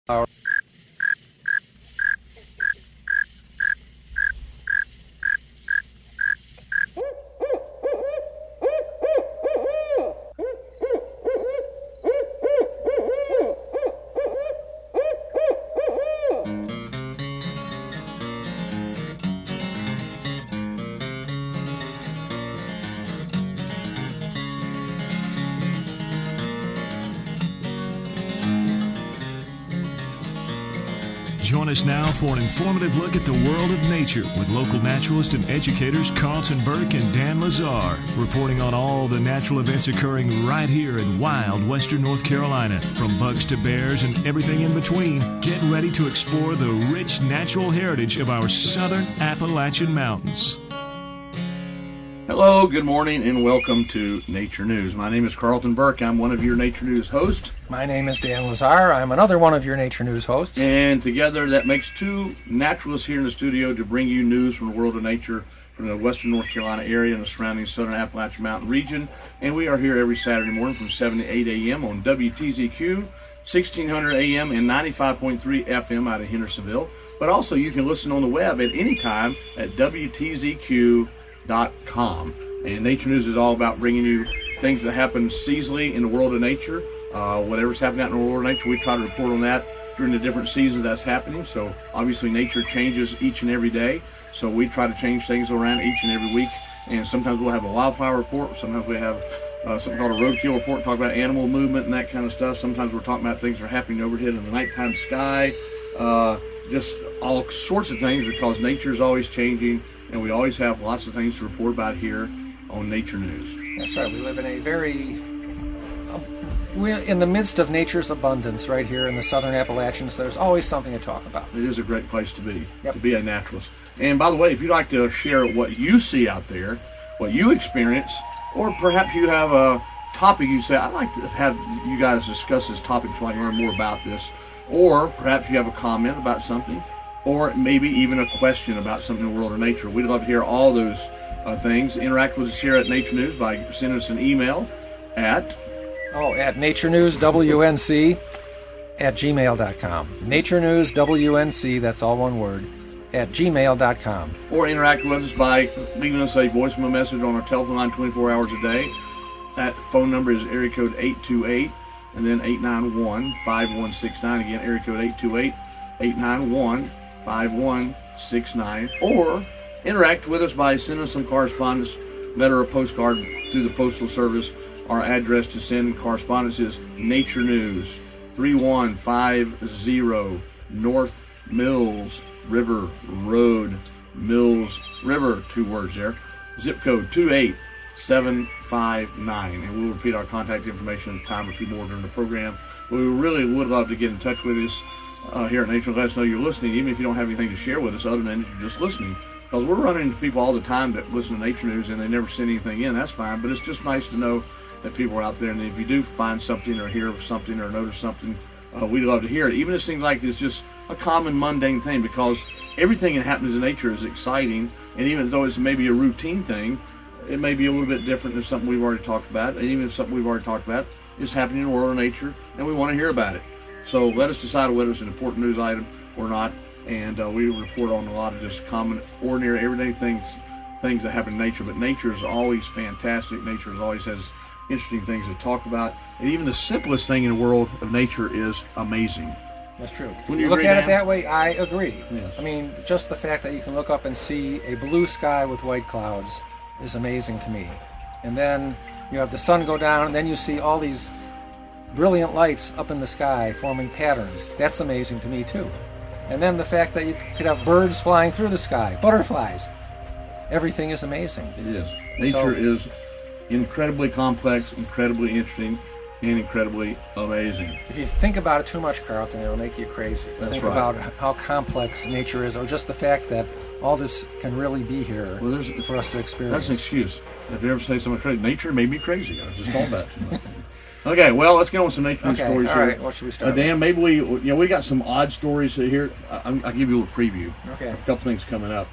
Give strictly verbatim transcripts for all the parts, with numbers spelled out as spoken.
Our Join us now for an informative look at the world of nature with local naturalists and educators Carlton Burke and Dan Lazar, reporting on all the natural events occurring right here in wild western North Carolina. From bugs to bears and everything in between, get ready to explore the rich natural heritage of our southern Appalachian Mountains. Hello, good morning, and welcome to Nature News. My name is Carlton Burke. I'm one of your Nature News hosts. My name is Dan Lazar. I'm another one of your Nature News hosts. And together that makes two naturalists here in the studio to bring you news from the world of nature from the western North Carolina area and the surrounding southern Appalachian Mountain region. And we are here every Saturday morning from seven to eight a.m. on W T Z Q, sixteen hundred A M and ninety-five point three F M out of Hendersonville. But also you can listen on the web at any time at W T Z Q dot com. And Nature News is all about bringing you things that happen seasonally in the world of nature. Uh, whatever's happening out in the world of nature, we try to report on that during the different seasons that's happening. So obviously nature changes each and every day. So we try to change things around each and every week. And sometimes we'll have a wildfire report. Sometimes we have uh, something called a roadkill report, talk about animal movement and that kind of stuff. Sometimes we're talking about things that are happening overhead in the nighttime sky. Uh, just all sorts of things, because nature is always changing. And we always have lots of things to report about here on Nature News. That's right. We live in a very, um, we're in the midst of nature's abundance right here in the southern Appalachians. So there's always something to talk about. It is a great place to be, yep. to be a naturalist. And by the way, if you'd like to share what you see out there, what you experience, or perhaps you have a topic you say, I'd like to have you guys discuss this topic so I can learn more about this, or perhaps you have a comment about something, or maybe even a question about something in the world of nature. We'd love to hear all those uh, things. Interact with us here at Nature News by sending us an email at... Oh, at Nature News W N C at gmail dot com. Nature News W N C, that's all one word, at gmail dot com. Or interact with us by leaving us a voicemail message on our telephone line twenty-four hours a day. That phone number is area code eight two eight and then eight nine one, five one six nine. Again, area code eight two eight, eight nine one, five one six nine. Or interact with us by sending us some correspondence, letter or postcard through the Postal Service. Our address to send correspondence is Nature News, three one five zero North Mills River Road, Mills River, two words there, zip code two eight seven five nine. And we'll repeat our contact information a time or two more during the program. But we really would love to get in touch with us Uh, here at Nature. Let us know you're listening, even if you don't have anything to share with us other than you're just listening. Because we're running into people all the time that listen to Nature News and they never send anything in. That's fine, but it's just nice to know that people are out there. And if you do find something or hear something or notice something, uh, we'd love to hear it. Even if it seems like it's just a common, mundane thing, because everything that happens in nature is exciting. And even though it's maybe a routine thing, it may be a little bit different than something we've already talked about. And even if something we've already talked about is happening in the world of nature, and we want to hear about it. So let us decide whether it's an important news item or not, and uh, we report on a lot of just common, ordinary, everyday things things that happen in nature. But nature is always fantastic. Nature is always has interesting things to talk about. And even the simplest thing in the world of nature is amazing. That's true. When you look agree, at Dan? it that way, I agree. Yes. I mean, just the fact that you can look up and see a blue sky with white clouds is amazing to me. And then you have the sun go down, and then you see all these brilliant lights up in the sky forming patterns. That's amazing to me too. And then the fact that you could have birds flying through the sky, butterflies. Everything is amazing. It is. Nature So, is incredibly complex, incredibly interesting, and incredibly amazing. if you think about it too much, Carlton, it'll make you crazy. That's think right. about how complex nature is, or just the fact that all this can really be here Well, there's, for us to experience. that's an excuse. If you ever say something crazy, nature made me crazy. I was just told that. Okay, well, let's get on some nature news Okay, stories all here. right, what should we start Uh, Dan, maybe we, you know, we got some odd stories here. I, I'll give you a little preview. Okay. A couple things coming up.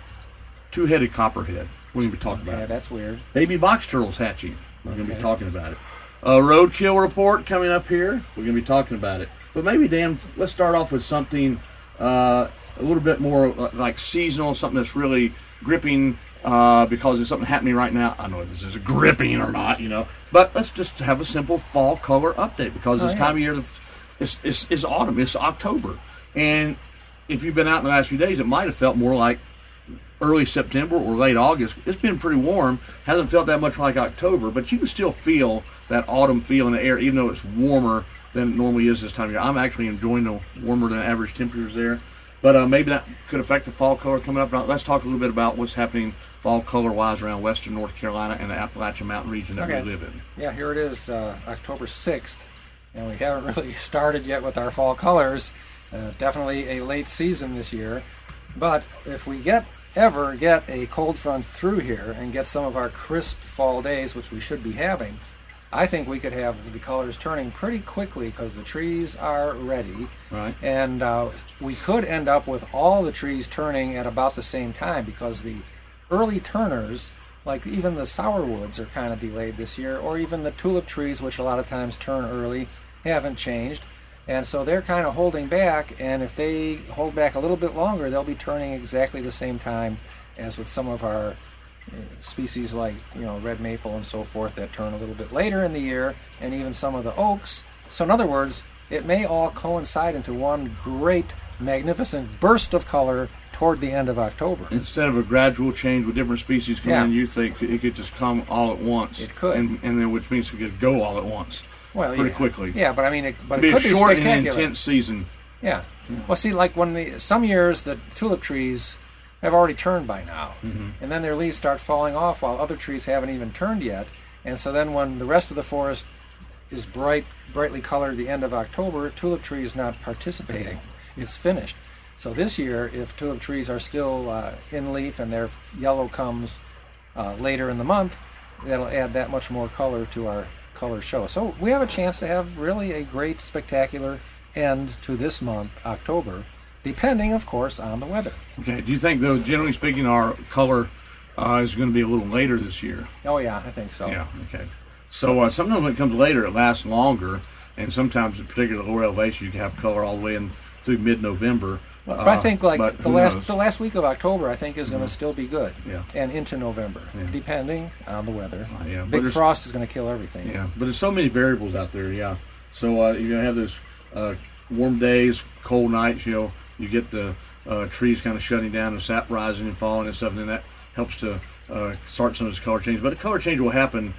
Two-headed copperhead. We're going to be talking Okay, about it. that's weird. Baby box turtles hatching. We're going to Okay. be talking about it. uh, roadkill report coming up here. We're going to be talking about it. But maybe, Dan, let's start off with something uh, a little bit more like seasonal, something that's really gripping uh, because it's something happening right now. I don't know if this is gripping or not, you know. But let's just have a simple fall color update because oh, this yeah. time of year, it's, it's, it's autumn, it's October. And if you've been out in the last few days, it might have felt more like early September or late August. It's been pretty warm. Hasn't felt that much like October, but you can still feel that autumn feel in the air, even though it's warmer than it normally is this time of year. I'm actually enjoying the warmer than average temperatures there. But uh, maybe that could affect the fall color coming up. Now, let's talk a little bit about what's happening fall color-wise around western North Carolina and the Appalachian Mountain region that okay. we live in. Yeah, here it is, uh, October sixth, and we haven't really started yet with our fall colors. Uh, definitely a late season this year. But if we get ever get a cold front through here and get some of our crisp fall days, which we should be having, I think we could have the colors turning pretty quickly because the trees are ready. Right. And uh, we could end up with all the trees turning at about the same time because the early turners, like even the sourwoods, are kind of delayed this year, or even the tulip trees, which a lot of times turn early, haven't changed. And so they're kind of holding back, and if they hold back a little bit longer, they'll be turning exactly the same time as with some of our species like, you know, red maple and so forth that turn a little bit later in the year, and even some of the oaks. So in other words, it may all coincide into one great, magnificent burst of color toward the end of October. Instead of a gradual change with different species coming Yeah. in, you think it could just come all at once. It could. And, and then which means it could go all at once. Well, pretty yeah. quickly. Yeah, but I mean, it, but It'd it be could a be short and spectacular. intense season. Yeah. Well, see, like when the some years the tulip trees have already turned by now, Mm-hmm. and then their leaves start falling off while other trees haven't even turned yet, and so then when the rest of the forest is bright, brightly colored at the end of October, tulip tree is not participating. It's finished. So this year, if tulip trees are still uh, in leaf and their yellow comes uh, later in the month, that'll add that much more color to our color show. So we have a chance to have really a great, spectacular end to this month, October, depending, of course, on the weather. Okay. Do you think, though, generally speaking, our color uh, is going to be a little later this year? Oh yeah, I think so. Yeah. Okay. So uh, sometimes when it comes later, it lasts longer, and sometimes, in particular, lower elevation, you can have color all the way in through mid-November. But I think like but the who last knows? the last week of October, I think is going to still be good, Yeah. and into November, Yeah. depending on the weather. Uh, yeah, but Big there's- frost is going to kill everything. Yeah, but there's so many variables out there. Yeah, so uh, you're gonna have those uh, warm days, cold nights. You know, you get the uh, trees kind of shutting down, and sap rising and falling and stuff, and then that helps to uh, start some of this color change. But the color change will happen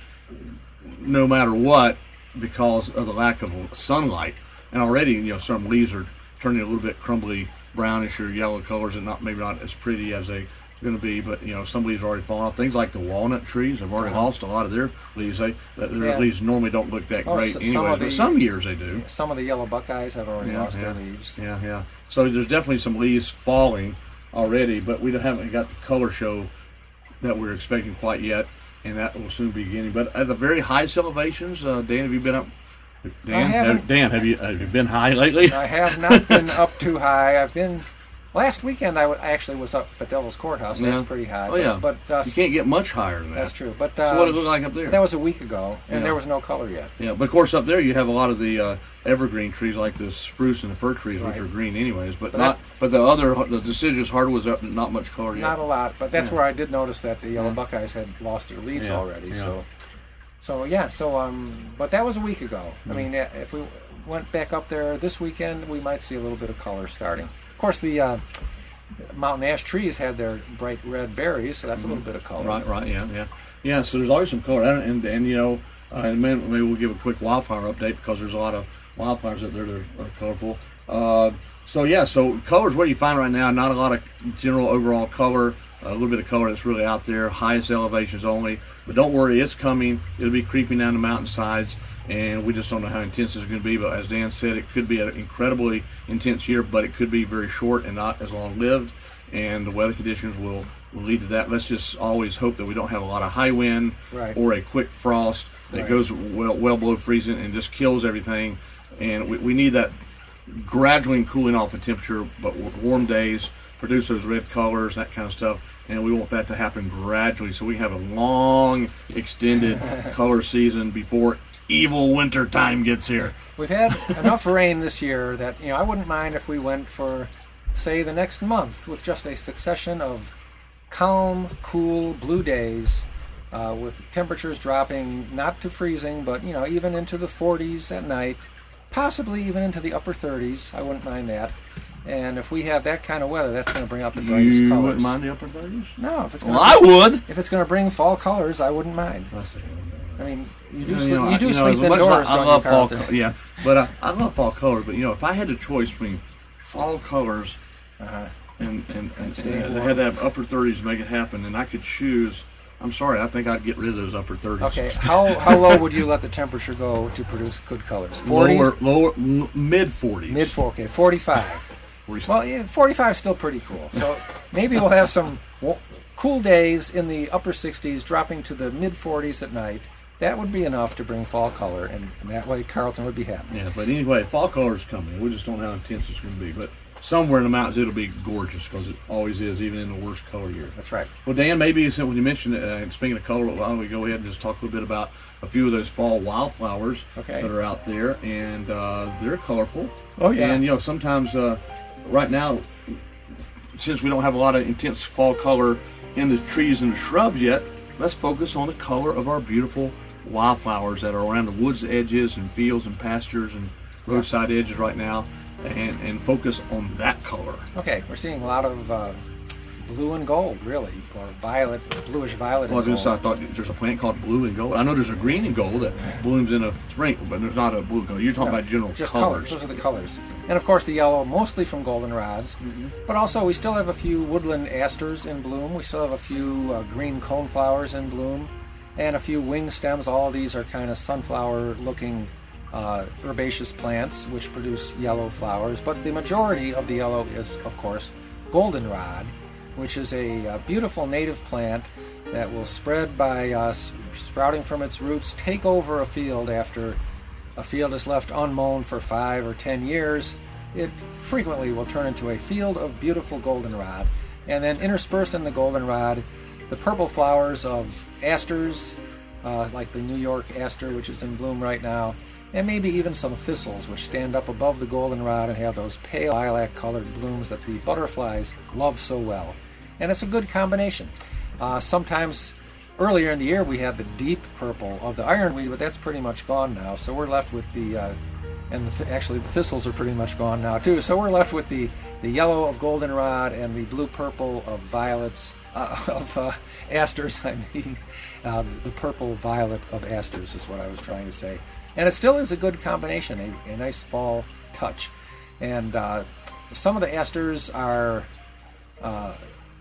no matter what because of the lack of sunlight. And already, you know, some leaves are turning a little bit crumbly, brownish or yellow colors, and not maybe not as pretty as they going to be, but you know, some leaves are already falling off. Things like the walnut trees have already Uh-huh. lost a lot of their leaves. They their Yeah. leaves normally don't look that Oh, great so- some anyway, of but the- some years they do. Some of the yellow buckeyes have already Yeah, lost yeah. their leaves. Yeah, yeah. So there's definitely some leaves falling already, but we haven't got the color show that we're expecting quite yet, and that will soon be beginning. But at the very highest elevations, uh, Dan, have you been up? Dan, haven't. have, Dan, have you have you been high lately? I have not been up too high. I've been last weekend. I w- actually was up at Devil's Courthouse. Yeah. That's pretty high. Oh yeah, but, but uh, you can't get much higher than that. that's true. But So what uh, it look like up there? that was a week ago, and Yeah. there was no color yet. Yeah, but of course up there you have a lot of the uh, evergreen trees like the spruce and the fir trees, which Right. are green anyways. But, But not. that- but the other, the deciduous hardwoods up, not much color yet. Not a lot, but that's Yeah. where I did notice that the yellow Yeah. buckeyes had lost their leaves Yeah, already. yeah. So, so yeah. So um, but that was a week ago. Mm-hmm. I mean, if we went back up there this weekend, we might see a little bit of color starting. Of course, the uh, mountain ash trees had their bright red berries, so that's a little bit of color. Right, right, yeah, yeah, yeah. So there's always some color, and and, and you know, uh, in a minute maybe we'll give a quick wildfire update because there's a lot of wildfires up there that are, are colorful. Uh, so yeah, so colors. What do you find right now? Not a lot of general overall color. A little bit of color that's really out there. Highest elevations only, but don't worry, it's coming. It'll be creeping down the mountainsides, and we just don't know how intense it's going to be. But as Dan said, it could be an incredibly intense year, but it could be very short and not as long-lived. And the weather conditions will, will lead to that. Let's just always hope that we don't have a lot of high wind Right. or a quick frost that Right. goes well, well below freezing and just kills everything. And we, we need that gradually cooling off the temperature, but warm days produce those red colors, that kind of stuff. And we want that to happen gradually so we have a long, extended color season before evil winter time gets here. We've had enough rain this year that, you know, I wouldn't mind if we went for, say, the next month with just a succession of calm, cool, blue days uh, with temperatures dropping not to freezing, but, you know, even into the forties at night, possibly even into the upper thirties. I wouldn't mind that. And if we have that kind of weather, that's going to bring out the brightest You colors. wouldn't mind the upper thirties? No, if it's Well, gonna I bring, would. If it's going to bring fall colors, I wouldn't mind. I see. I mean, you do You know, sleep, you know, you do you know, sleep as much as indoors, I, I don't love you, fall, Carlton? co- yeah, but I, I love fall colors. But you know, if I had a choice between fall colors Uh-huh. and and, and, staying and I warm. had to have upper thirties to make it happen, and I could choose. I'm sorry, I think I'd get rid of those upper thirties. Okay, how how low would you let the temperature go to produce good colors? forties? Lower, lower, m- mid forties. Mid four, okay, forty-five. Well, yeah, forty-five is still pretty cool. So maybe we'll have some w- cool days in the upper sixties, dropping to the mid forties at night. That would be enough to bring fall color, and, and that way Carlton would be happy. Yeah, but anyway, fall color's coming. We just don't know how intense it's going to be. But somewhere in the mountains, it'll be gorgeous because it always is, even in the worst color year. That's right. Well, Dan, maybe since when you mentioned it, uh, speaking of color, why don't we go ahead and just talk a little bit about a few of those fall wildflowers Okay. that are out there, and uh, they're colorful. Oh, yeah. And you know, sometimes uh, right now, since we don't have a lot of intense fall color in the trees and the shrubs yet, let's focus on the color of our beautiful wildflowers that are around the woods edges and fields and pastures and roadside edges right now, and, and focus on that color. Okay, we're seeing a lot of uh, blue and gold, really, or violet, bluish violet Well, I and was gonna gold. say, I thought there's a plant called blue and gold. I know there's a green and gold that blooms in a spring, but there's not a blue and gold. You're talking No, about general just colors. Those are the colors. And of course the yellow, mostly from goldenrods. Mm-hmm. But also we still have a few woodland asters in bloom. We still have a few uh, green coneflowers in bloom. And a few wing stems. All of these are kind of sunflower-looking uh, herbaceous plants which produce yellow flowers. But the majority of the yellow is, of course, goldenrod, which is a, uh beautiful native plant that will spread by uh, s- sprouting from its roots, take over a field after a field is left unmown for five or ten years. It frequently will turn into a field of beautiful goldenrod. And then interspersed in the goldenrod, the purple flowers of asters, uh, like the New York aster, which is in bloom right now, and maybe even some thistles, which stand up above the goldenrod and have those pale lilac-colored blooms that the butterflies love so well. And it's a good combination. Uh, sometimes earlier in the year we had the deep purple of the ironweed, but that's pretty much gone now. So we're left with the, uh, and the th- actually the thistles are pretty much gone now too. So we're left with the, the yellow of goldenrod and the blue-purple of violets, uh, of uh, asters, I mean. Uh, the purple violet of asters is what I was trying to say. And it still is a good combination, a, a nice fall touch. And uh, some of the asters are uh,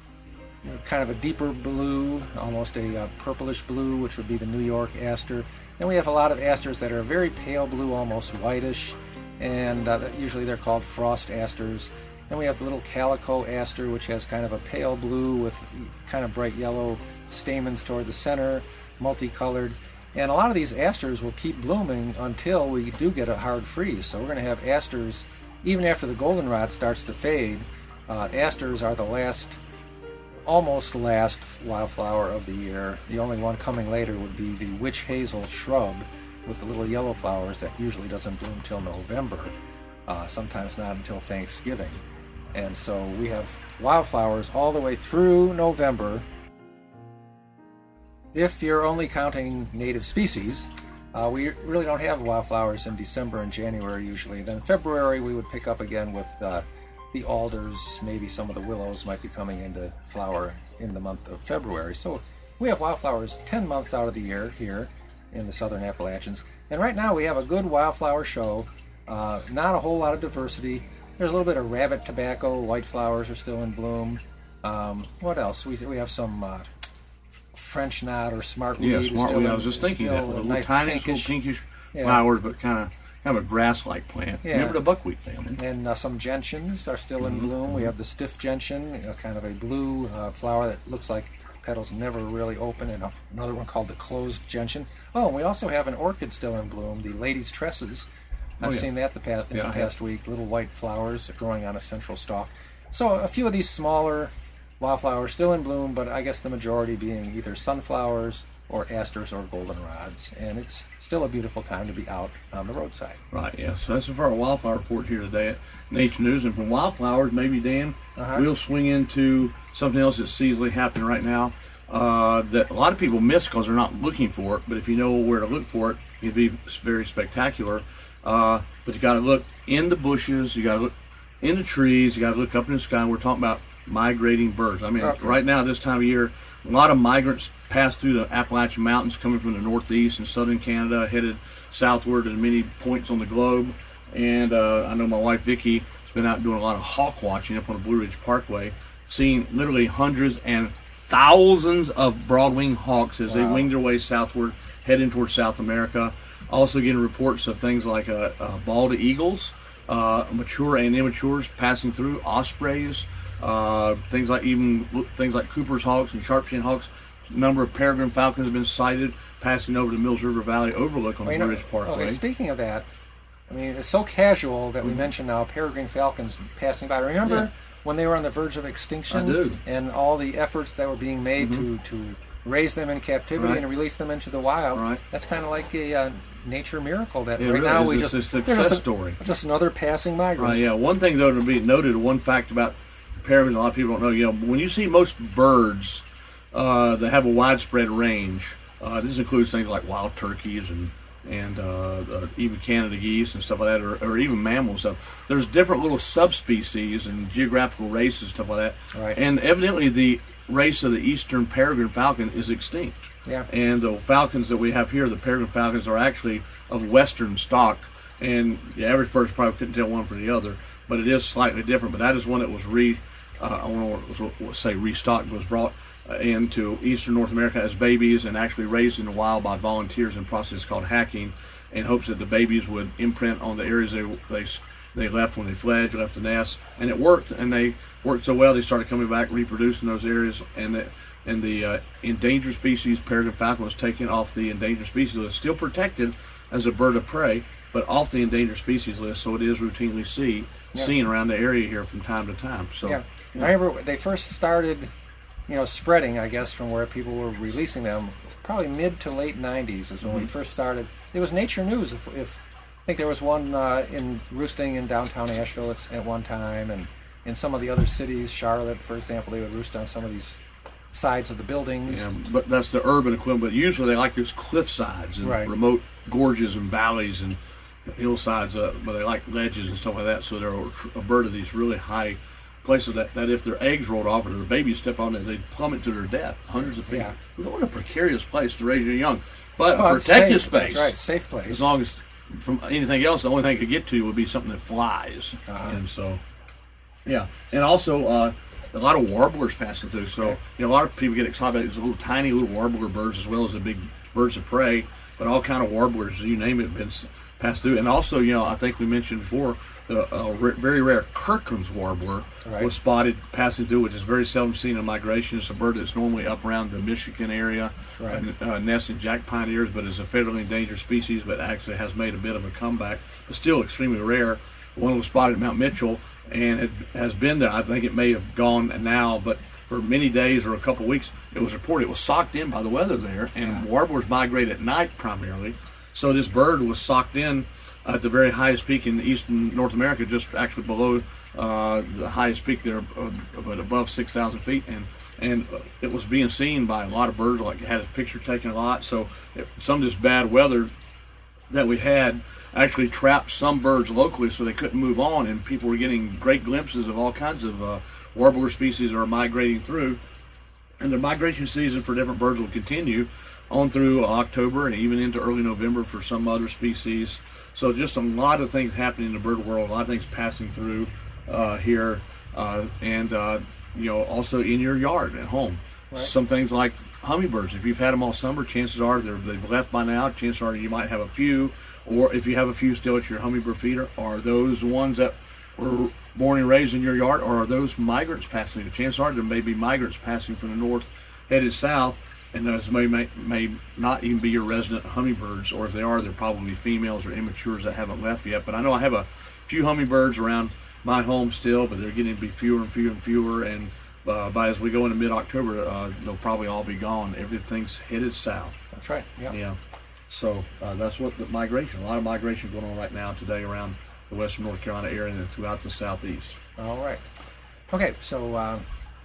you know, kind of a deeper blue, almost a uh, purplish blue, which would be the New York aster. Then we have a lot of asters that are very pale blue, almost whitish, and uh, usually they're called frost asters. Then we have the little calico aster, which has kind of a pale blue with kind of bright yellow stamens toward the center, multicolored. And a lot of these asters will keep blooming until we do get a hard freeze. So we're going to have asters, even after the goldenrod starts to fade. Uh, asters are the last, almost last wildflower of the year. The only one coming later would be the witch hazel shrub with the little yellow flowers that usually doesn't bloom till November, uh, sometimes not until Thanksgiving. And so we have wildflowers all the way through November. If you're only counting native species, uh, we really don't have wildflowers in December and January usually. Then February we would pick up again with uh, the alders, maybe some of the willows might be coming into flower in the month of February. So we have wildflowers ten months out of the year here in the southern Appalachians. And right now we have a good wildflower show, uh, not a whole lot of diversity. There's a little bit of rabbit tobacco, white flowers are still in bloom. Um, what else? We, we have some uh, French knot or smartweed. Yeah, is smartweed. still I was just thinking still that a with little nice tiny pinkish, little pinkish yeah. flowers, but kind of kind of a grass-like plant. Yeah. Remember the buckwheat family? And uh, some gentians are still in Mm-hmm. bloom. We have the stiff gentian, you know, kind of a blue uh, flower that looks like petals never really open, and a, another one called the closed gentian. Oh, and we also have an orchid still in bloom, the lady's tresses. I've Oh, yeah. seen that the past, in Yeah, the I have. past week, little white flowers growing on a central stalk. So a few of these smaller wildflowers still in bloom, but I guess the majority being either sunflowers or asters or goldenrods. And it's still a beautiful time to be out on the roadside. Right, yeah. So that's for our wildflower report here today at Nature News. And from wildflowers, maybe, Dan, Uh-huh. we'll swing into something else that's seasonally happening right now uh, that a lot of people miss because they're not looking for it. But if you know where to look for it, it'd be very spectacular. Uh, but you got to look in the bushes, you got to look in the trees, you got to look up in the sky. We're talking about migrating birds. I mean, Okay. right now, this time of year, a lot of migrants pass through the Appalachian Mountains coming from the northeast and southern Canada, headed southward to many points on the globe. And uh, I know my wife Vicki has been out doing a lot of hawk watching up on the Blue Ridge Parkway, seeing literally hundreds and thousands of broad-winged hawks as they Wow. wing their way southward, heading towards South America. Also getting reports of things like uh, uh, bald eagles, uh, mature and immatures passing through, ospreys, uh, things like even things like Cooper's hawks and sharp-shinned hawks. A number of peregrine falcons have been sighted passing over the Mills River Valley overlook on Well, the you Blue know, Ridge Parkway. okay, speaking of that, I mean, it's so casual that we mention now peregrine falcons passing by. Remember Yeah. when they were on the verge of extinction? I do. And all the efforts that were being made to, to raise them in captivity Right. and release them into the wild. Right. That's kind of like a uh, nature miracle that It right really now is. we It's just a they're success just a- story. Just another passing migrant. Right, yeah. One thing, though, to be noted, one fact about peregrines, a lot of people don't know, you know, when you see most birds uh, that have a widespread range, uh, this includes things like wild turkeys and and uh, uh, even Canada geese and stuff like that, or, or even mammals stuff. There's different little subspecies and geographical races, stuff like that. Right. And evidently, the race of the eastern peregrine falcon is extinct. Yeah. And the falcons that we have here, the peregrine falcons, are actually of western stock. And the average person probably couldn't tell one from the other, but it is slightly different. But that is one that was re, uh, I want to say restocked, was brought uh, into eastern North America as babies and actually raised in the wild by volunteers in a process called hacking, in hopes that the babies would imprint on the areas they they they left when they fled, left the nest, and it worked. And they worked so well, they started coming back, reproducing those areas, and the and the uh, endangered species peregrine falcon was taken off the endangered species list, still protected as a bird of prey, but off the endangered species list. So it is routinely see Yeah. seen around the area here from time to time. So Yeah. I remember they first started, you know, spreading, I guess, from where people were releasing them, probably mid to late nineties is when we first started. It was Nature News. If, if I think there was one uh, in roosting in downtown Asheville at, at one time, and in some of the other cities, Charlotte, for example, they would roost on some of these sides of the buildings. Yeah, but that's the urban equivalent. But usually they like those cliff sides and Right. remote gorges and valleys and hillsides, uh, but they like ledges and stuff like that. So they're a, a bird of these really high places that, that if their eggs rolled off or their babies step on it, they'd plummet to their death, hundreds of feet. Yeah. We don't want a precarious place to raise your young, but Well, a it's protected safe. space. That's right, safe place. As long as from anything else, the only thing it could get to would be something that flies. Uh-huh. And so, yeah. And also, uh, a lot of warblers passing through. So, Okay. you know, a lot of people get excited about these little tiny little warbler birds as well as the big birds of prey. But all kind of warblers, you name it, been s- passed through. And also, you know, I think we mentioned before, the uh, r- very rare Kirkland's warbler Right. was spotted passing through, which is very seldom seen in migration. It's a bird that's normally up around the Michigan area, Right. and uh, nests in jack pine ears, but is a federally endangered species, but actually has made a bit of a comeback, but still extremely rare. One was spotted at Mount Mitchell, and it has been there. I think it may have gone now, but for many days or a couple weeks, it was reported it was socked in by the weather there, and warblers migrate at night primarily. So this bird was socked in at the very highest peak in eastern North America, just actually below uh, the highest peak there, uh, but above six thousand feet, and and it was being seen by a lot of birds. Like it had a picture taken a lot. So it, some of this bad weather that we had actually trapped some birds locally, so they couldn't move on, and people were getting great glimpses of all kinds of uh, warbler species that are migrating through. And the migration season for different birds will continue on through October and even into early November for some other species. So just a lot of things happening in the bird world, a lot of things passing through uh, here, uh, and uh, you know, also in your yard at home. Right. Some things like hummingbirds. If you've had them all summer, chances are they're, they've left by now. Chances are you might have a few, or if you have a few still at your hummingbird feeder, are those ones that were born and raised in your yard, or are those migrants passing? The chances are there may be migrants passing from the north headed south, and those may, may may not even be your resident hummingbirds, or if they are, they're probably females or immatures that haven't left yet. But I know I have a few hummingbirds around my home still, but they're getting to be fewer and fewer and fewer, and uh, by as we go into mid-October, uh, they'll probably all be gone. Everything's headed south. That's right. Yeah. Yeah. So uh, that's what the migration, a lot of migration going on right now today around the western North Carolina area and throughout the southeast. All right. Okay, so uh,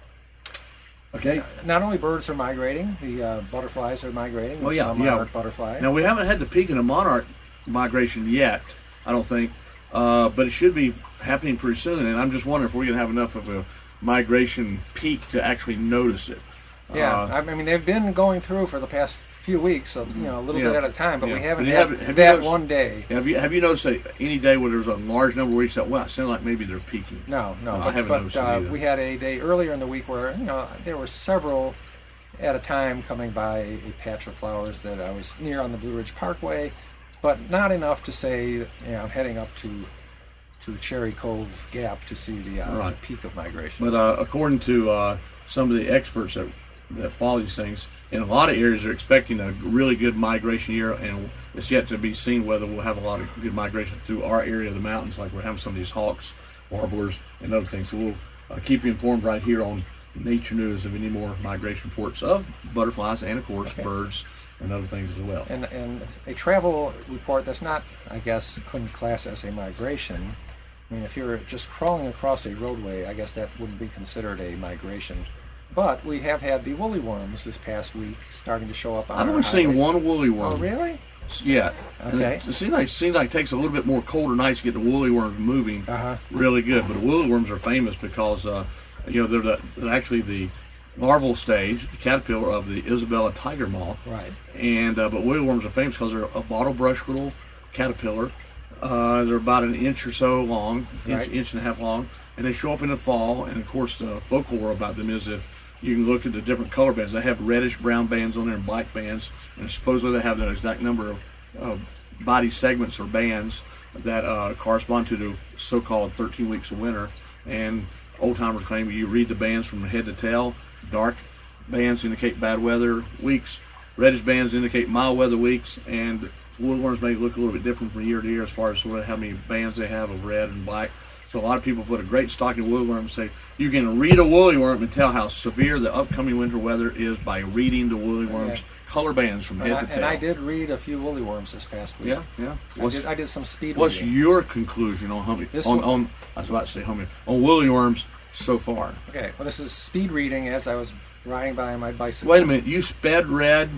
okay. Not only birds are migrating, the uh, butterflies are migrating. Oh yeah, monarch yeah. butterfly. Now we haven't had the peak in the monarch migration yet, I don't think, uh, but it should be happening pretty soon. And I'm just wondering if we're going to have enough of a migration peak to actually notice it. Yeah, uh, I mean they've been going through for the past few weeks, so you know a little yeah, bit at a time, but yeah. we haven't But you had haven't- have you that noticed- one day. Have you have you noticed that any day where there's a large number of weeks that, well, it sounds like maybe they're peaking? No, no, No, I but, haven't but noticed it uh, either. we had a day earlier in the week where you know there were several at a time coming by a patch of flowers that I was near on the Blue Ridge Parkway, but not enough to say you know I'm heading up to to Cherry Cove Gap to see the uh, Right. peak of migration. But uh, according to uh, some of the experts that that follow these things, in a lot of areas they're expecting a really good migration year, and it's yet to be seen whether we'll have a lot of good migration through our area of the mountains, like we're having some of these hawks, warblers, and other things. So we'll uh, keep you informed right here on Nature News of any more migration reports of butterflies and, of course, Okay. birds and other things as well. And, and a travel report that's not, I guess, couldn't class as a migration. I mean, if you're just crawling across a roadway, I guess that wouldn't be considered a migration. But we have had the woolly worms this past week starting to show up on I've our only seen highways. one woolly worm. Oh, really? Yeah. And Okay. It, it seems like it seems like it takes a little bit more colder nights to get the woolly worms moving Uh-huh. really good. But the woolly worms are famous because uh, you know they're, the, they're actually the larval stage, the caterpillar of the Isabella tiger moth. Right. And uh, but woolly worms are famous because they're a bottle brush little caterpillar. Uh, they're about an inch or so long, inch, Right. inch and a half long, and they show up in the fall. And of course, the folklore about them is if you can look at the different color bands, they have reddish brown bands on there and black bands, and supposedly they have the exact number of uh, body segments or bands that uh, correspond to the so-called thirteen weeks of winter. And old timers claim you read the bands from head to tail. Dark bands indicate bad weather weeks, reddish bands indicate mild weather weeks, and woolly worms may look a little bit different from year to year as far as sort of how many bands they have of red and black. So a lot of people put a great stock in woolly worm and say you can read a woolly worm and tell how severe the upcoming winter weather is by reading the woolly worm's Yeah. color bands from And head I, to tail. and I did read a few woolly worms this past week. Yeah, yeah. I What's, did, I did some speed what's reading. your conclusion on how many, This on, one- on I was about to say how many on woolly worms so far? Okay, well, this is speed reading as I was riding by on my bicycle. Wait a minute, you sped read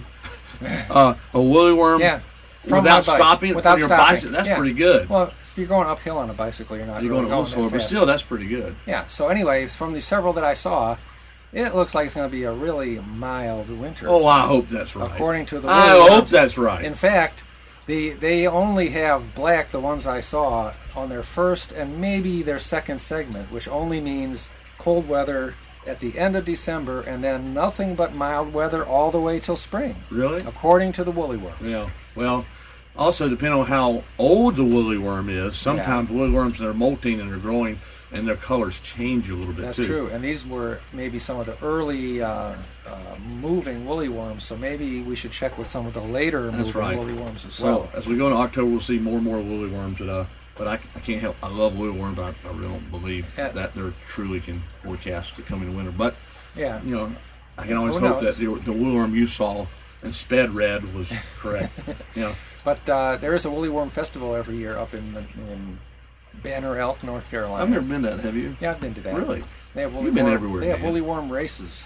uh, a woolly worm Yeah. From without my bike. stopping Without from your stopping. bicycle? That's Yeah. pretty good. Well, if you're going uphill on a bicycle, you're not You're really going a little that slower, but fast. still, that's pretty good. Yeah, so anyways, from the several that I saw, it looks like it's going to be a really mild winter. Oh, I hope that's right. According to the I woolly hope worms. that's right. In fact, the they only have black, the ones I saw, on their first and maybe their second segment, which only means cold weather at the end of December and then nothing but mild weather all the way till spring, Really? according to the woolly worm. Yeah. Well, also depending on how old the woolly worm is, sometimes woolly worms they're molting and they're growing, and their colors change a little bit That's too. true, and these were maybe some of the early uh, uh, moving woolly worms, so maybe we should check with some of the later That's moving right. woolly worms as Well, well. as we go into October, we'll see more and more woolly worms. That, uh, but I, I can't help. I love woolly worms. But I, I really don't believe Yeah. that they're truly can forecast the coming winter. But Yeah, you know, I can always Who hope knows? that the, the woolly worm you saw and sped red was correct. you know, but uh, there is a woolly worm festival every year up in, in Banner Elk, North Carolina. I've never been to that. Have you? Yeah, I've been to that. Really? They have woolly You've been worm, everywhere, They have man. woolly worm races.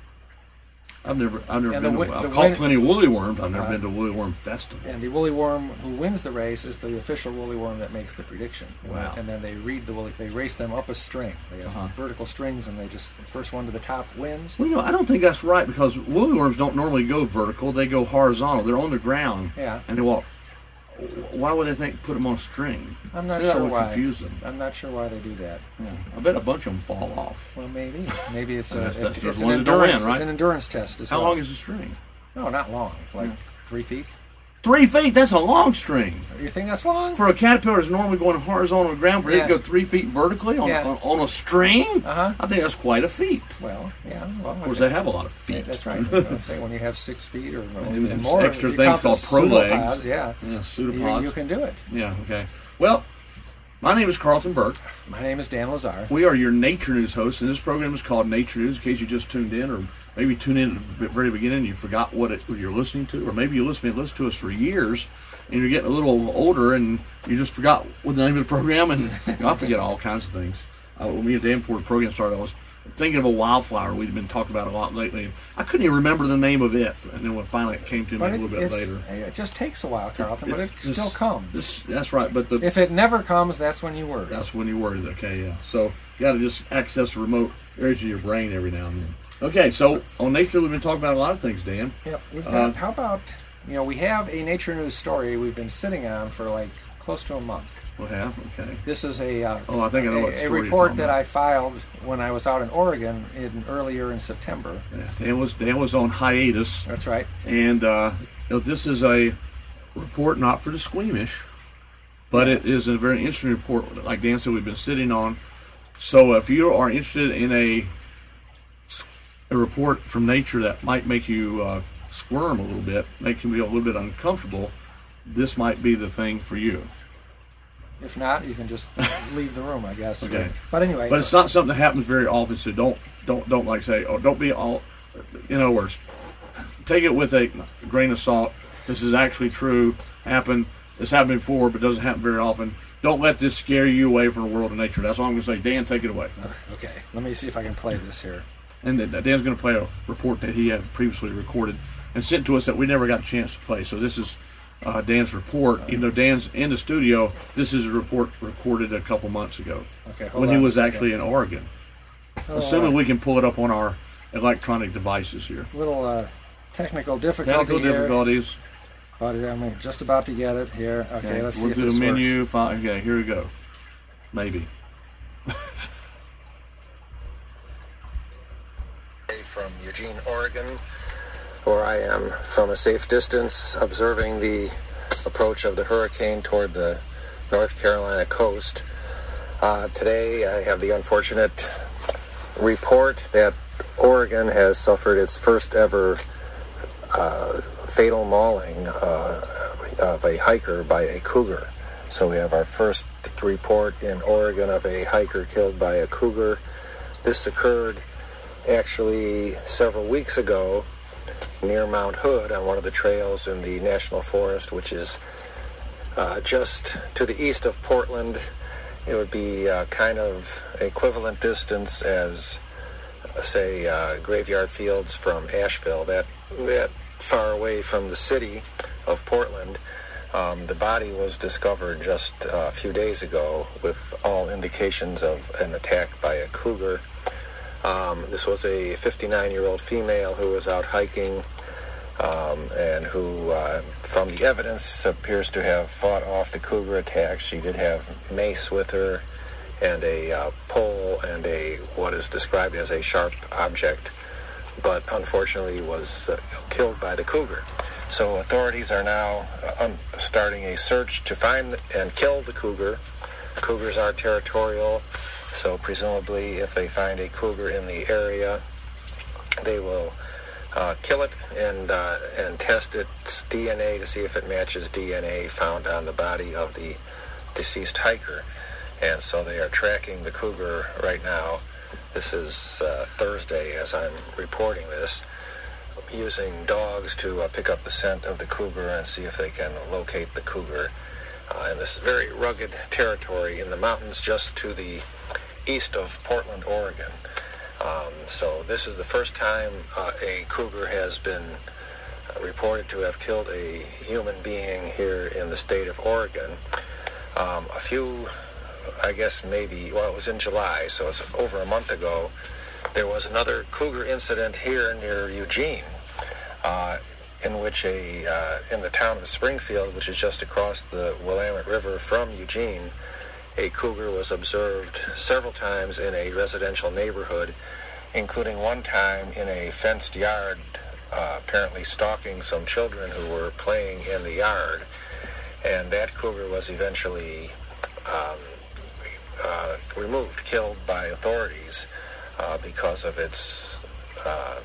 I've never. I've never And been. the to, wi- I've the caught win- plenty of woolly worms. I've never Uh, been to a woolly worm festival. And the woolly worm who wins the race is the official woolly worm that makes the prediction. Wow. And then they read the woolly, they race them up a string. They have Uh-huh. vertical strings, and they just the first one to the top wins. Well, you know, I don't think that's right because woolly worms don't normally go vertical; they go horizontal. They're on the ground, Yeah. and they walk. Why would they think put them on a string? I'm not See, that sure would why. confuse them. I'm not sure why they do that. Yeah. I bet a bunch of them fall off. Well, maybe. Maybe it's a That's- that's- it- that's it's one an that don't win, endurance. right? It's an endurance test as How well. long is the string? No, not long. Like three feet. Three feet. That's a long string. You think that's long? For a caterpillar that's normally going horizontal on the ground, for it Yeah. to go three feet vertically on, Yeah. on, on a string, Uh-huh. I think that's quite a feet. Well, yeah. Well, Of course, they have a lot of feet. That's right. I'm saying when you have six feet or And even more, extra if you things count the called pro legs. pseudopods, yeah, Yeah, you, pseudopods. you can do it. Yeah, okay. Well, my name is Carlton Burke. My name is Dan Lazar. We are your Nature News host, and this program is called Nature News. In case you just tuned in or maybe tune in at the very beginning and you forgot what it what you're listening to, or maybe you listen listen to us for years and you're getting a little older and you just forgot what the name of the program, and I forget all kinds of things. Uh, when me and Dan before the program started, I was thinking of a wildflower we've been talking about a lot lately. I couldn't even remember the name of it, and then when finally it came to me but a little bit later. It just takes a while, Carlton, It- but it this- still comes. This, that's right, but the If it never comes, that's when you worry. that's when you worried. Okay, yeah. So you got to just access the remote areas of your brain every now and then. Okay, so on Nature we've been talking about a lot of things, Dan. Yep. We've got, Uh, how about, you know, we have a Nature News story we've been sitting on for like close to a month. Well, yeah, okay. This is a uh, Oh, I think I know what a, story a you're report talking that about. I filed when I was out in Oregon in earlier in September. Yeah, Dan was Dan was on hiatus, That's right. and uh, this is a report not for the squeamish, but it is a very interesting report. Like Dan said, we've been sitting on. So if you are interested in a a report from Nature that might make you uh, squirm a little bit, make you feel a little bit uncomfortable, this might be the thing for you. If not, you can just leave the room, I guess. Okay. But anyway. But it's not something that happens very often, so don't don't don't like say, oh, don't be all. In other words, take it with a grain of salt. This is actually true. Happened. It's happened before, but doesn't happen very often. Don't let this scare you away from the world of nature. That's all I'm going to say. Dan, take it away. Okay. Let me see if I can play this here. And then Dan's going to play a report that he had previously recorded and sent to us that we never got a chance to play. So this is uh, Dan's report. Even though Dan's in the studio, this is a report recorded a couple months ago Okay. Hold when on he a was second. actually in Oregon. Oh, Assuming uh, we can pull it up on our electronic devices here. little uh, technical difficulty Technical here. difficulties. But I'm just about to get it here. Okay, Okay, let's see we'll if do this the works. menu. Fine. Okay, here we go. Maybe. From Eugene, Oregon, where I am from a safe distance observing the approach of the hurricane toward the North Carolina coast. Uh, today I have the unfortunate report that Oregon has suffered its first ever uh, fatal mauling uh, of a hiker by a cougar. So we have our first report in Oregon of a hiker killed by a cougar. This occurred actually several weeks ago near Mount Hood on one of the trails in the National Forest, which is uh, just to the east of Portland. It would be uh, kind of equivalent distance as, uh, say, uh, Graveyard Fields from Asheville, that, that far away from the city of Portland. Um, the body was discovered just uh, a few days ago with all indications of an attack by a cougar. Um, this was a fifty-nine-year-old female who was out hiking um, and who, uh, from the evidence, appears to have fought off the cougar attack. She did have mace with her and a uh, pole and a what is described as a sharp object, but unfortunately was uh, killed by the cougar. So authorities are now uh, un- starting a search to find and kill the cougar. Cougars are territorial, so presumably if they find a cougar in the area, they will uh, kill it and uh, and test its D N A to see if it matches D N A found on the body of the deceased hiker. And so they are tracking the cougar right now. This is uh, Thursday as I'm reporting this, using dogs to uh, pick up the scent of the cougar and see if they can locate the cougar. Uh, and this is very rugged territory in the mountains just to the east of Portland, Oregon. Um, so this is the first time uh, a cougar has been uh, reported to have killed a human being here in the state of Oregon. Um, a few, I guess maybe, well, it was in July, so it's over a month ago, there was another cougar incident here near Eugene. Uh, in which a, uh, in the town of Springfield, which is just across the Willamette River from Eugene, a cougar was observed several times in a residential neighborhood, including one time in a fenced yard, uh, apparently stalking some children who were playing in the yard. And that cougar was eventually um, uh, removed, killed by authorities uh, because of its uh,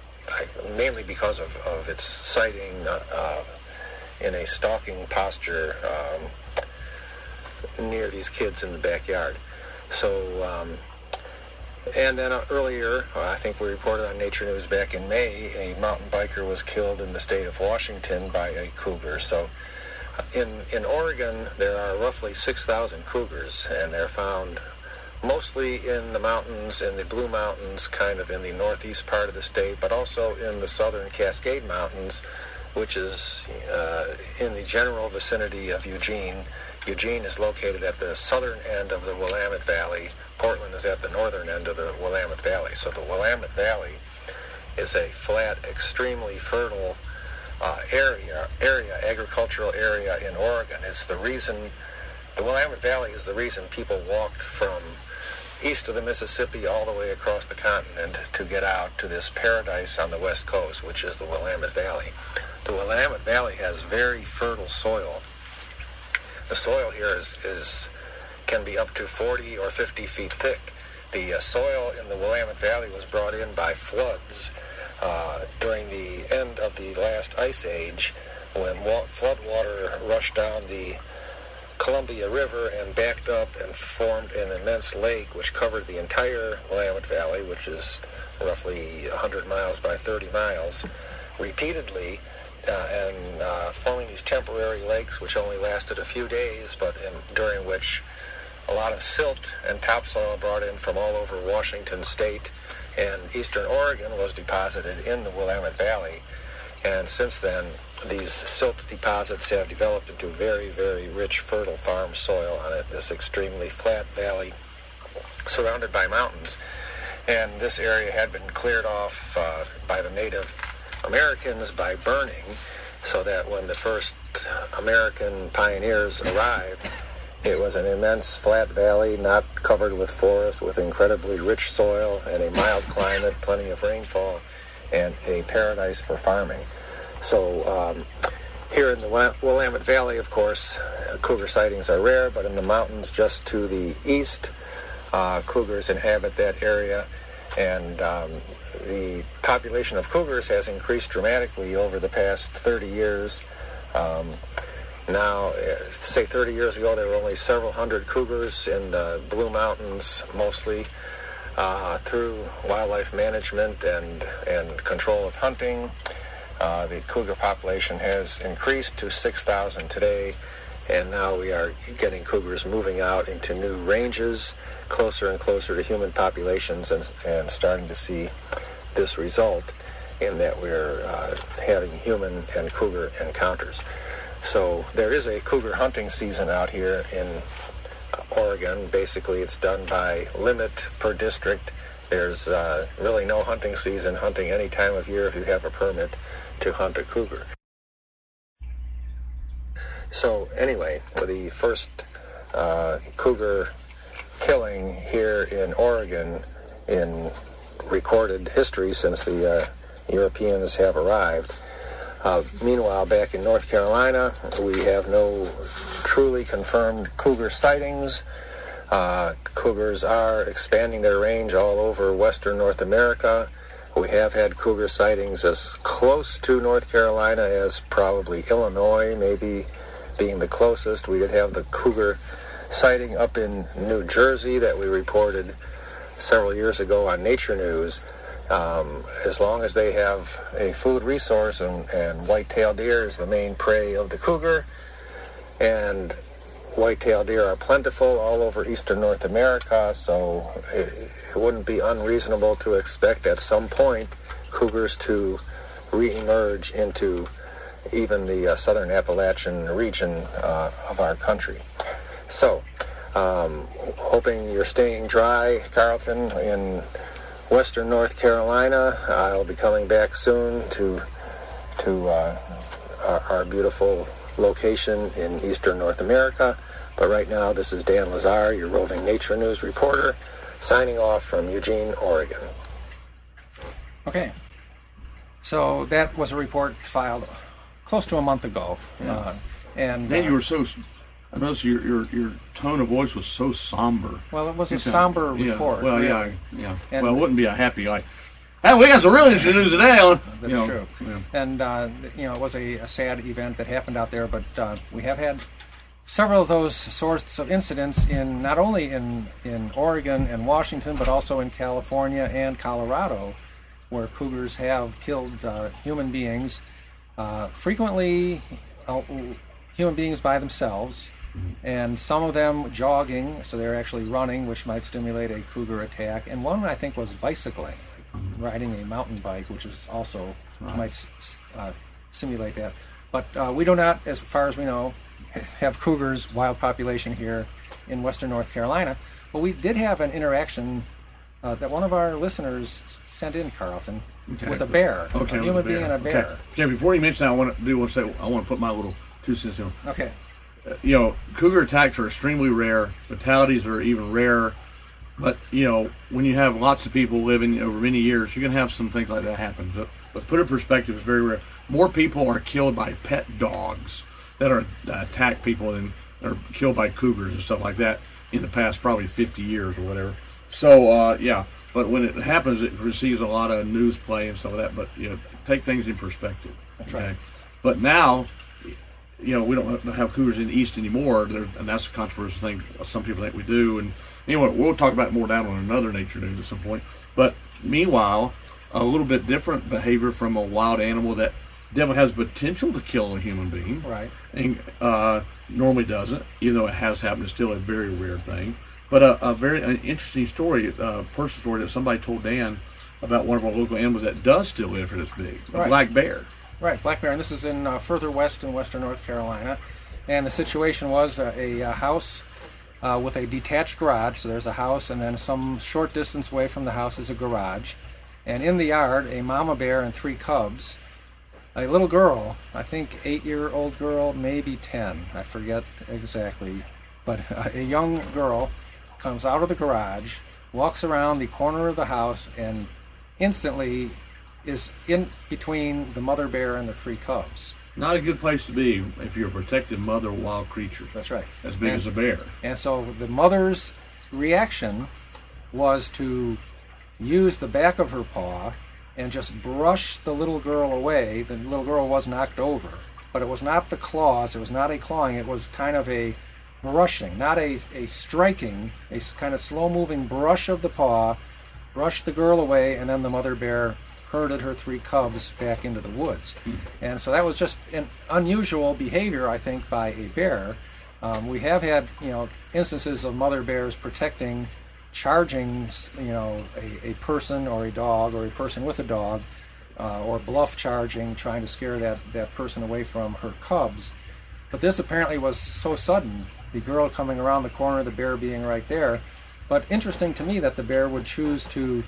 mainly because of, of its sighting uh, uh, in a stalking posture um, near these kids in the backyard. So um, And then uh, earlier, uh, I think we reported on Nature News back in May, a mountain biker was killed in the state of Washington by a cougar. So in, in Oregon, there are roughly six thousand cougars, and they're found mostly in the mountains, in the Blue Mountains, kind of in the northeast part of the state, but also in the southern Cascade Mountains, which is uh, in the general vicinity of Eugene. Eugene is located at the southern end of the Willamette Valley. Portland is at the northern end of the Willamette Valley. So the Willamette Valley is a flat, extremely fertile uh, area, area, agricultural area in Oregon. It's the reason, the Willamette Valley is the reason people walked from east of the Mississippi all the way across the continent to get out to this paradise on the west coast, which is the Willamette Valley. The Willamette Valley has very fertile soil. The soil here is, is can be up to forty or fifty feet thick. The uh, soil in the Willamette Valley was brought in by floods uh, during the end of the last ice age, when wa- flood water rushed down the Columbia River and backed up and formed an immense lake which covered the entire Willamette Valley, which is roughly one hundred miles by thirty miles, repeatedly, uh, and uh, forming these temporary lakes which only lasted a few days, but in, during which a lot of silt and topsoil brought in from all over Washington state and eastern Oregon was deposited in the Willamette Valley. And since then, these silt deposits have developed into very, very rich, fertile farm soil on it, this extremely flat valley surrounded by mountains. And this area had been cleared off uh, by the Native Americans by burning, so that when the first American pioneers arrived, it was an immense flat valley, not covered with forest, with incredibly rich soil and a mild climate, plenty of rainfall, and a paradise for farming. So um, here in the Willamette Valley, of course, uh, cougar sightings are rare, but in the mountains just to the east, uh, cougars inhabit that area, and um, the population of cougars has increased dramatically over the past thirty years. Um, now, say thirty years ago, there were only several hundred cougars in the Blue Mountains, mostly. Uh, through wildlife management and, and control of hunting, uh, the cougar population has increased to six thousand today, and now we are getting cougars moving out into new ranges, closer and closer to human populations, and, and starting to see this result in that we're uh, having human and cougar encounters. So there is a cougar hunting season out here in Oregon. Basically, it's done by limit per district. There's uh, really no hunting season, hunting any time of year if you have a permit to hunt a cougar. So anyway, the first uh, cougar killing here in Oregon in recorded history since the uh, Europeans have arrived. Uh, meanwhile, back in North Carolina, we have no truly confirmed cougar sightings. Uh, cougars are expanding their range all over western North America. We have had cougar sightings as close to North Carolina as probably Illinois, maybe being the closest. We did have the cougar sighting up in New Jersey that we reported several years ago on Nature News. Um, as long as they have a food resource, and, and white-tailed deer is the main prey of the cougar, and white-tailed deer are plentiful all over eastern North America, so it, it wouldn't be unreasonable to expect at some point cougars to re-emerge into even the uh, southern Appalachian region uh, of our country. So, um, hoping you're staying dry, Carlton, in western North Carolina. I'll be coming back soon to to uh, our, our beautiful location in eastern North America. But right now, this is Dan Lazar, your roving nature news reporter, signing off from Eugene, Oregon. Okay. So that was a report filed close to a month ago. Yeah. Uh, and Dan, uh, you were so... I noticed your, your your tone of voice was so somber. well, it was a You sound- somber yeah, report. Well, really. yeah, yeah. And- well, it wouldn't be a happy like, hey, we got some really interesting news today on. That's you know, true. yeah. And, uh, you know, it was a, a sad event that happened out there, but uh, we have had several of those sorts of incidents in not only in, in Oregon and Washington, but also in California and Colorado, where cougars have killed uh, human beings, uh, frequently uh, human beings by themselves, and some of them jogging, so they're actually running, which might stimulate a cougar attack. And one, I think, was bicycling, riding a mountain bike, which is also Right. might uh, simulate that. But uh, we do not, as far as we know, have cougars, wild population here in western North Carolina. But we did have an interaction uh, that one of our listeners sent in, Carlton, Okay. with a bear, Okay, a with human a bear. being and a bear. Okay. Yeah, before you mention that, I want to do want to say I want to put my little two cents in. Okay. Uh, you know, cougar attacks are extremely rare. Fatalities are even rarer. But you know, when you have lots of people living over many years, you're gonna have some things like that happen. But, but put in perspective, it's very rare. More people are killed by pet dogs that are that attack people than are killed by cougars and stuff like that in the past probably fifty years or whatever. So uh, yeah, but when it happens, it receives a lot of news play and stuff like that. But you know, take things in perspective. That's right. But now, you know, we don't have cougars in the east anymore, They're, and that's a controversial thing. Some people think we do, and anyway, we'll talk about it more down on another nature news at some point. But meanwhile, a little bit different behavior from a wild animal that definitely has potential to kill a human being, Right. and uh, normally doesn't, even though it has happened. It's still a very rare thing. But a, a very an interesting story, a personal story that somebody told Dan about one of our local animals that does still live here this big, a Right. black bear. Right, black bear, and this is in uh, further west in western North Carolina. And the situation was uh, a, a house uh, with a detached garage. So there's a house, and then some short distance away from the house is a garage. And in the yard, a mama bear and three cubs. A little girl, I think eight-year-old girl, maybe ten, I forget exactly. But a young girl comes out of the garage, walks around the corner of the house, and instantly is in between the mother bear and the three cubs. Not a good place to be if you're a protected mother wild creature. That's right. As big and, as a bear. And so the mother's reaction was to use the back of her paw and just brush the little girl away. The little girl was knocked over, but it was not the claws, it was not a clawing, it was kind of a brushing, not a, a striking, a kind of slow-moving brush of the paw, brushed the girl away, and then the mother bear herded her three cubs back into the woods. Hmm. And so that was just an unusual behavior, I think, by a bear. Um, we have had, you know, instances of mother bears protecting, charging, you know, a, a person or a dog, or a person with a dog, uh, or bluff charging, trying to scare that, that person away from her cubs. But this apparently was so sudden, the girl coming around the corner, the bear being right there. But interesting to me that the bear would choose to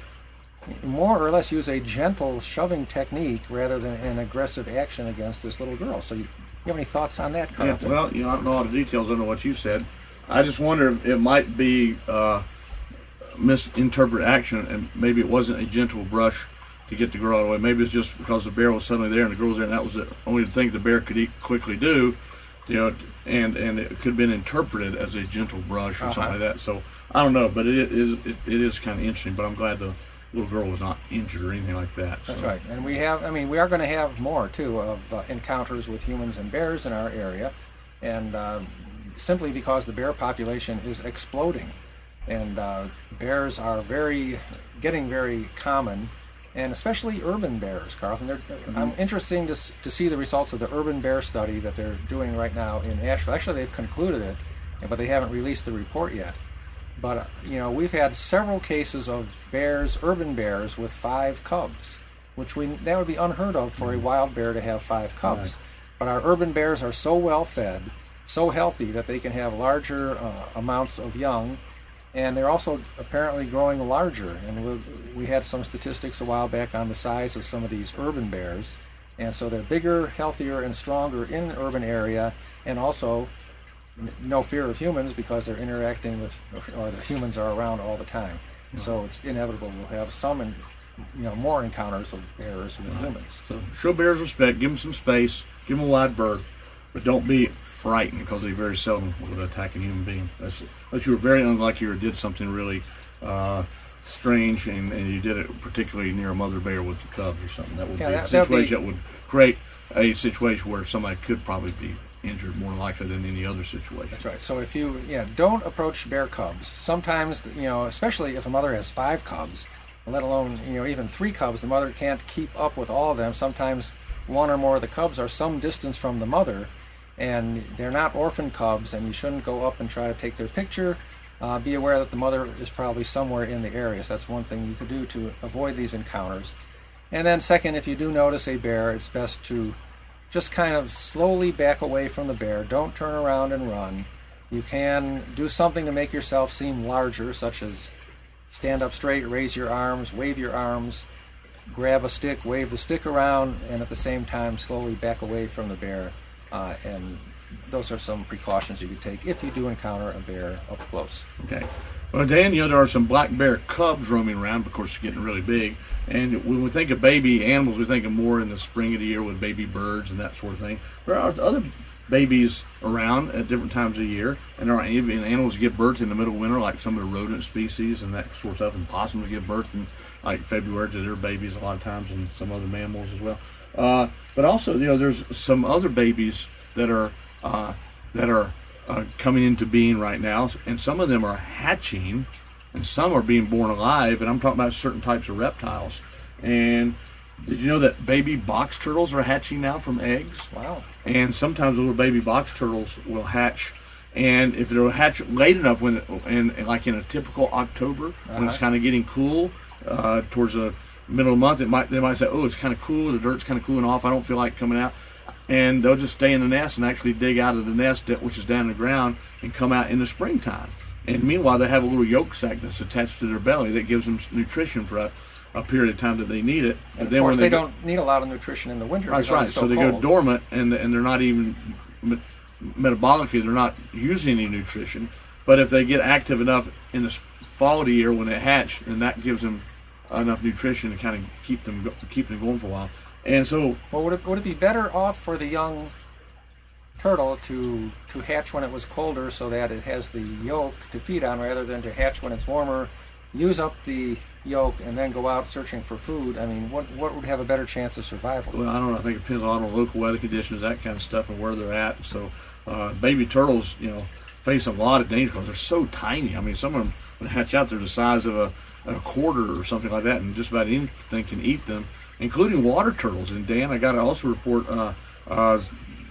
more or less use a gentle shoving technique rather than an aggressive action against this little girl. So you, you have any thoughts on that, Carlton? Yeah, well, you know, I don't know all the details. I don't know what you said. I just wonder if it might be uh, misinterpreted action, and maybe it wasn't a gentle brush to get the girl out of the way. Maybe it's just because the bear was suddenly there and the girl was there, and that was the only thing the bear could eat, quickly do, you know, and and it could have been interpreted as a gentle brush or uh-huh. something like that. So I don't know, but it is it, it is kind of interesting. But I'm glad the little girl was not injured or anything like that. That's so. right. And we have, I mean, we are going to have more, too, of uh, encounters with humans and bears in our area. And uh, simply because the bear population is exploding. And uh, bears are very, getting very common, and especially urban bears, Carlton. They're, mm-hmm. I'm interested to, to see the results of the urban bear study that they're doing right now in Asheville. Actually, they've concluded it, but they haven't released the report yet. But, uh, you know, we've had several cases of bears, urban bears, with five cubs, which we that would be unheard of for a wild bear to have five cubs. Right. But our urban bears are so well fed, so healthy, that they can have larger uh, amounts of young, and they're also apparently growing larger. And we, we had some statistics a while back on the size of some of these urban bears, and so they're bigger, healthier, and stronger in an urban area, and also no fear of humans because they're interacting with, or the humans are around all the time. Right. So it's inevitable we'll have some, in, you know, more encounters of bears with right. humans. So show bears respect, give them some space, give them a wide berth, but don't be frightened because they very seldom will attack a human being. That's, unless you were very unlucky or did something really uh, strange, and, and you did it particularly near a mother bear with the cubs or something. That would yeah, be that, a situation be, that would create a situation where somebody could probably be injured more likely than any other situation. That's right. So if you, yeah, don't approach bear cubs. Sometimes, you know, especially if a mother has five cubs, let alone, you know, even three cubs, the mother can't keep up with all of them. Sometimes one or more of the cubs are some distance from the mother, and they're not orphan cubs, and you shouldn't go up and try to take their picture. Uh, be aware that the mother is probably somewhere in the area. So that's one thing you could do to avoid these encounters. And then second, if you do notice a bear, it's best to just kind of slowly back away from the bear. Don't turn around and run. You can do something to make yourself seem larger, such as stand up straight, raise your arms, wave your arms, grab a stick, wave the stick around, and at the same time slowly back away from the bear. Uh, and those are some precautions you could take if you do encounter a bear up close. Okay. Well, Dan, you know, there are some black bear cubs roaming around. Of course, they're getting really big. And when we think of baby animals, we think of more in the spring of the year with baby birds and that sort of thing. There are other babies around at different times of the year, and there are even animals that give birth in the middle of winter, like some of the rodent species and that sort of stuff, and possums give birth in like February to their babies a lot of times, and some other mammals as well. Uh, but also, you know, there's some other babies that are uh, that are uh, coming into being right now, and some of them are hatching, and some are being born alive. And I'm talking about certain types of reptiles. And did you know that baby box turtles are hatching now from eggs? Wow. And sometimes little baby box turtles will hatch, and if they'll hatch late enough, when and like in a typical October, uh-huh. when it's kind of getting cool, uh, towards the middle of the month, it might they might say, oh, it's kind of cool, the dirt's kind of cooling off, I don't feel like coming out, and they'll just stay in the nest and actually dig out of the nest, which is down in the ground, and come out in the springtime. And meanwhile, they have a little yolk sac that's attached to their belly that gives them nutrition for a, a period of time that they need it. And but of then course, when they, they don't go, need a lot of nutrition in the winter. That's right. So, so they cold. go dormant, and and they're not even metabolically, they're not using any nutrition. But if they get active enough in the fall of the year when they hatch, then that gives them enough nutrition to kind of keep them keep them going for a while. And so, well, would it would it be better off for the young turtle to to hatch when it was colder, so that it has the yolk to feed on, rather than to hatch when it's warmer, use up the yolk, and then go out searching for food? I mean, what what would have a better chance of survival? Well, I don't know. I think it depends a lot on local weather conditions, that kind of stuff, and where they're at. So, uh, baby turtles, you know, face a lot of danger because they're so tiny. I mean, some of them, when they hatch out, they're the size of a, a quarter or something like that, and just about anything can eat them, including water turtles. And Dan, I got to also report, uh, uh,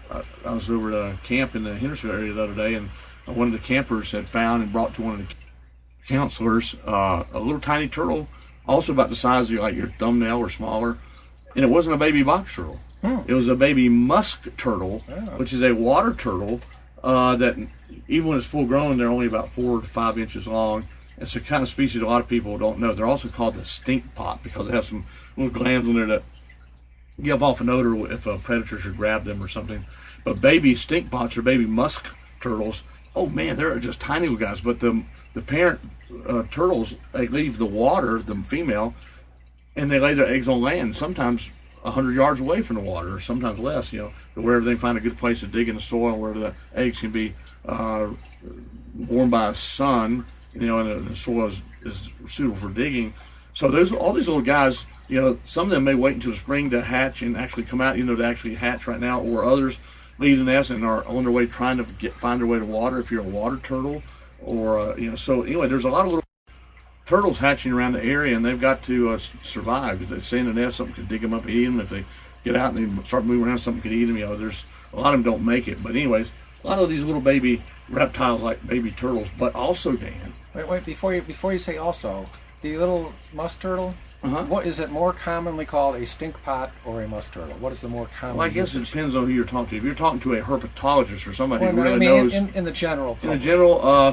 I was over at a camp in the Hendersonville area the other day, and one of the campers had found and brought to one of the counselors uh, a little tiny turtle, also about the size of like your thumbnail or smaller, and it wasn't a baby box turtle. Hmm. It was a baby musk turtle, oh. which is a water turtle uh, that even when it's full grown, they're only about four to five inches long. It's a kind of species a lot of people don't know. They're also called the stink pot because they have some little glands in there that give off an odor if a predator should grab them or something. But baby stink pots or baby musk turtles, oh man, they're just tiny little guys. But the the parent uh, turtles, they leave the water, the female, and they lay their eggs on land, sometimes a hundred yards away from the water, or sometimes less, you know, to wherever they find a good place to dig in the soil where the eggs can be uh, warmed by the sun, you know, and the soil is, is suitable for digging. So there's all these little guys, you know, some of them may wait until the spring to hatch and actually come out, you know, to actually hatch right now, or others leave the nest and are on their way trying to get find their way to water if you're a water turtle. Or, uh, you know, so anyway, there's a lot of little turtles hatching around the area, and they've got to uh, survive. If they stay in the nest, something could dig them up and eat them. If they get out and they start moving around, something could eat them. You know, there's a lot of them don't make it. But anyways, a lot of these little baby reptiles like baby turtles, but also, Dan. Wait, wait, before you before you say also, the little musk turtle, uh-huh. what is it more commonly called, a stink pot or a musk turtle? What is the more common Well, I guess usage? it depends on who you're talking to. If you're talking to a herpetologist or somebody well, who really I mean, knows... In, in the general public. In the general, uh,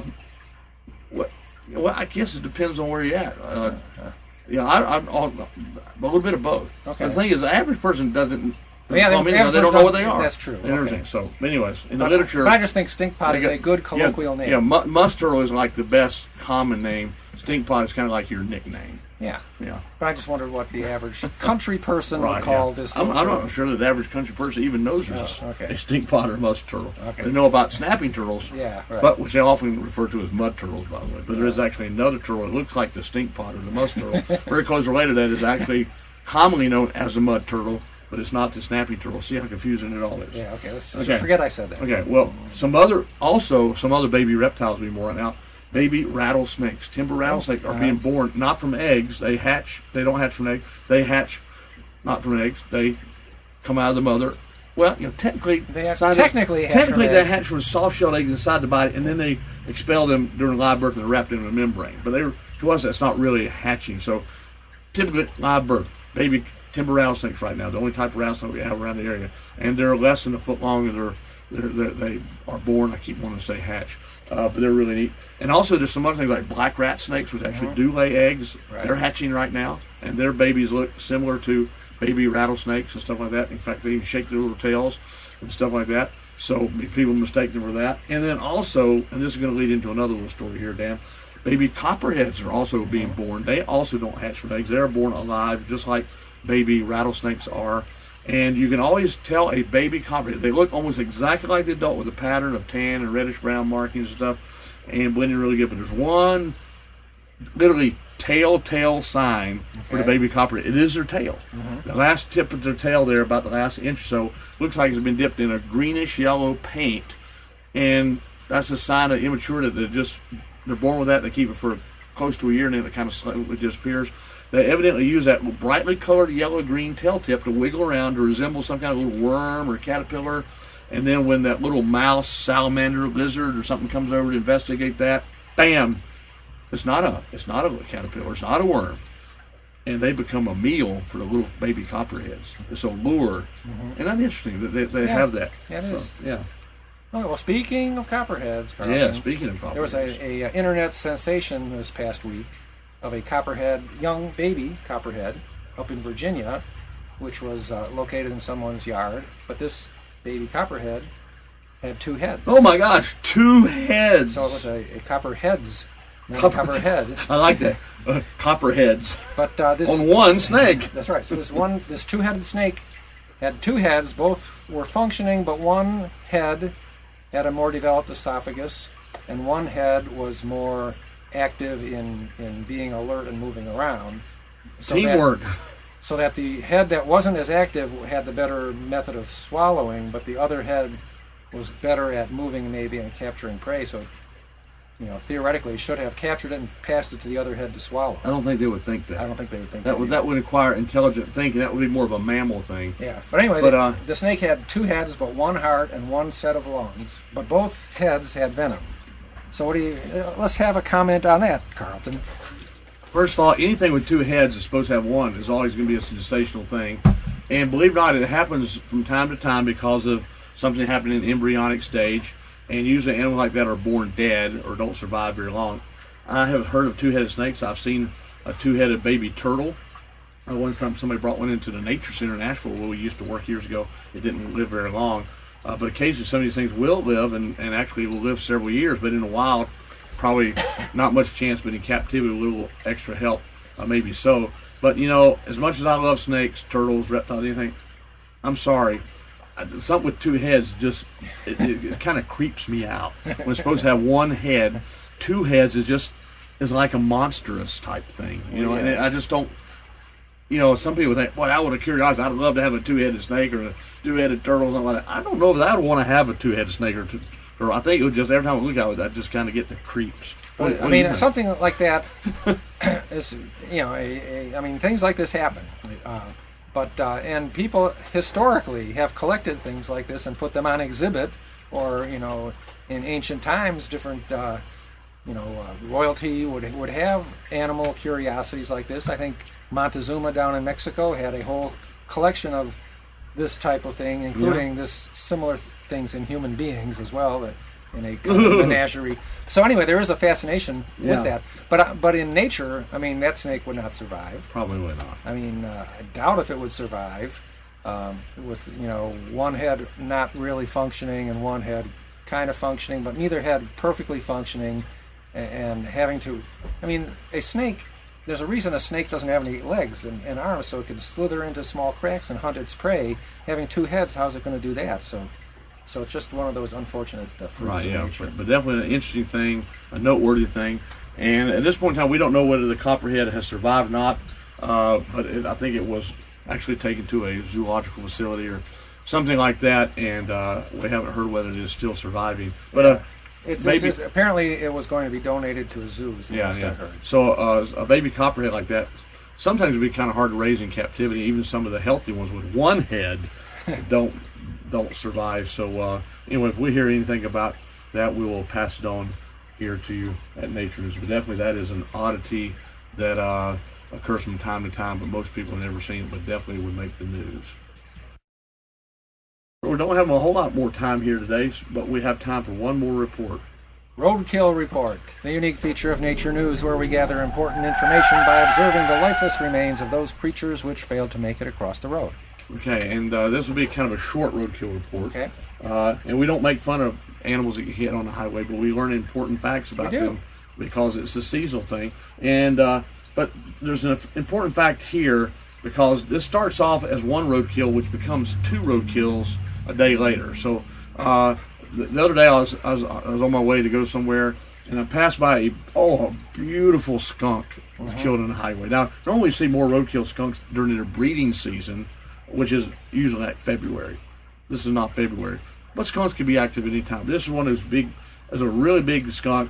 what, well, I guess it depends on where you're at. Uh, yeah, I, I'm all, a little bit of both. Okay. The thing is, the average person doesn't... Yeah, I the mean, average they don't know what they person- are. that's true, And everything. okay. So, anyways, in the But- literature... But I just think stink pot they is got- a good colloquial yeah, name. Yeah, mu- musk turtle is like the best common name. Stink pot is kind of like your nickname. Yeah. Yeah. But I just wondered what the average country person Right, would call yeah. this. I'm, little I'm turtle. not sure that the average country person even knows there's Oh, a, okay. a stink pot or a musk turtle. Okay. They know about snapping turtles, Yeah, right. but which they often refer to as mud turtles, by the way. But there is actually another turtle that looks like the stink pot or the musk turtle. Very close related to that is actually commonly known as a mud turtle, but it's not the snapping turtle. See how confusing it all is. Yeah, okay. Let's Okay. forget I said that. Okay, well, some other, also, some other baby reptiles being born right now. Baby rattlesnakes. Timber rattlesnakes are uh-huh. being born not from eggs. They hatch, they don't hatch from eggs. They hatch not from eggs. They come out of the mother. Well, you know, technically, They have- scientific- technically hatch technically from they eggs. hatch from soft-shelled eggs inside the body, and then they expel them during live birth and they're wrapped in a membrane. But they, to us, that's not really hatching. So, typically, live birth, baby timber rattlesnakes right now, the only type of rattlesnake we have around the area, and they're less than a foot long, and they're, they're, they're they are born. I keep wanting to say hatch, uh, but they're really neat. And also, there's some other things like black rat snakes, which actually do lay eggs. Right. They're hatching right now, and their babies look similar to baby rattlesnakes and stuff like that. In fact, they even shake their little tails and stuff like that. So people mistake them for that. And then also, and this is going to lead into another little story here, Dan. Baby copperheads are also being born. They also don't hatch from eggs. They're born alive, just like baby rattlesnakes are. And you can always tell a baby copperhead. They look almost exactly like the adult with a pattern of tan and reddish brown markings and stuff, and blending really good. But there's one literally telltale sign for the Okay. baby copperhead. It is their tail. Mm-hmm. The last tip of their tail there, about the last inch or so, looks like it's been dipped in a greenish yellow paint, and that's a sign of immaturity. That just they're born with that. They keep it for close to a year, and then it kind of slowly disappears. They evidently use that brightly colored yellow-green tail tip to wiggle around to resemble some kind of little worm or caterpillar. And then when that little mouse, salamander, lizard, or something comes over to investigate that, bam! It's not a it's not a caterpillar. It's not a worm. And they become a meal for the little baby copperheads. It's a lure. Mm-hmm. And that's interesting that they, they Yeah. have that. Yeah, it So, is. Yeah. Okay, well, speaking of copperheads, Carlton, Yeah, speaking of copperheads. there was a, a, uh, internet sensation this past week of a copperhead, young baby copperhead, up in Virginia, which was uh, located in someone's yard. But this baby copperhead had two heads. Oh my gosh, two heads. So it was a, a copperheads, not a Copper- copperhead. I like that. Uh, copperheads. But uh, this On one snake. That's right. So this one, this two-headed snake had two heads. Both were functioning, but one head had a more developed esophagus, and one head was more active in, in being alert and moving around. So Teamwork. That, so that the head that wasn't as active had the better method of swallowing, but the other head was better at moving maybe and capturing prey. So, you know, theoretically, should have captured it and passed it to the other head to swallow. I don't think they would think that. I don't think they would think That that would either. that would require intelligent thinking. That would be more of a mammal thing. Yeah, but anyway, But, the, uh, the snake had two heads, but one heart and one set of lungs. But both heads had venom. So what do you? Uh, let's have a comment on that, Carlton. First of all, anything with two heads is supposed to have one is always going to be a sensational thing. And believe it or not, it happens from time to time because of something happening in the embryonic stage. And usually animals like that are born dead or don't survive very long. I have heard of two-headed snakes. I've seen a two-headed baby turtle. Uh, one time somebody brought one into the Nature Center in Asheville where we used to work years ago. It didn't live very long. Uh, but occasionally some of these things will live and, and actually will live several years. But in the wild, probably not much chance, but in captivity with a little extra help, uh, maybe so. But, you know, as much as I love snakes, turtles, reptiles, anything, I'm sorry. Something with two heads just, it, it, it kind of creeps me out. When it's supposed to have one head, two heads is just, is like a monstrous type thing. You know, and Yes. I just don't, you know, some people think, boy, I would have curiosity. I'd love to have a two-headed snake or a two-headed turtle or something like that. I don't know if I would want to have a two-headed snake or two, or I think it would just, every time I look at it, I just kind of get the creeps. What- what I do mean, you think? something like that is, you know, a, a, I mean, things like this happen. Uh, but, uh, and people historically have collected things like this and put them on exhibit, or, you know, in ancient times, different, uh, you know, uh, royalty would, would have animal curiosities like this. I think Montezuma down in Mexico had a whole collection of this type of thing, including this similar things in human beings as well, that in a kind of menagerie. So anyway, there is a fascination Yeah. with that. But uh, but in nature, I mean, that snake would not survive. Probably would not. I mean, uh, I doubt if it would survive um, with, you know, one head not really functioning and one head kind of functioning, but neither head perfectly functioning, and, and having to, I mean, a snake, there's a reason a snake doesn't have any legs and, and arms, so it can slither into small cracks and hunt its prey. Having two heads, how's it going to do that? So so it's just one of those unfortunate uh, fruits Right, of yeah, nature. but, but definitely an interesting thing, a noteworthy thing. And at this point in time, we don't know whether the copperhead has survived or not, uh, but it, I think it was actually taken to a zoological facility or something like that, and uh, we haven't heard whether it is still surviving. But uh, It, maybe, is, apparently it was going to be donated to a zoo, is the yeah, last yeah. I heard. So uh, a baby copperhead like that sometimes would be kind of hard to raise in captivity. Even some of the healthy ones with one head don't don't survive. So uh, anyway, if we hear anything about that, we will pass it on here to you at Nature News. But definitely that is an oddity that uh, occurs from time to time, but most people have never seen it, but definitely would make the news. We don't have a whole lot more time here today, but we have time for one more report. Roadkill Report, the unique feature of Nature News where we gather important information by observing the lifeless remains of those creatures which failed to make it across the road. Okay, and uh, this will be kind of a short roadkill report. Okay. Uh, and we don't make fun of animals that get hit on the highway, but we learn important facts about We do. them because it's a seasonal thing. And uh, but there's an important fact here because this starts off as one roadkill, which becomes two roadkills a day later. So uh, the, the other day I was, I was I was on my way to go somewhere, and I passed by a oh a beautiful skunk was Uh-huh. killed on the highway. Now normally you see more roadkill skunks during their breeding season, which is usually like February. This is not February. But skunks can be active at any time. This is one of those big, it's a really big skunk,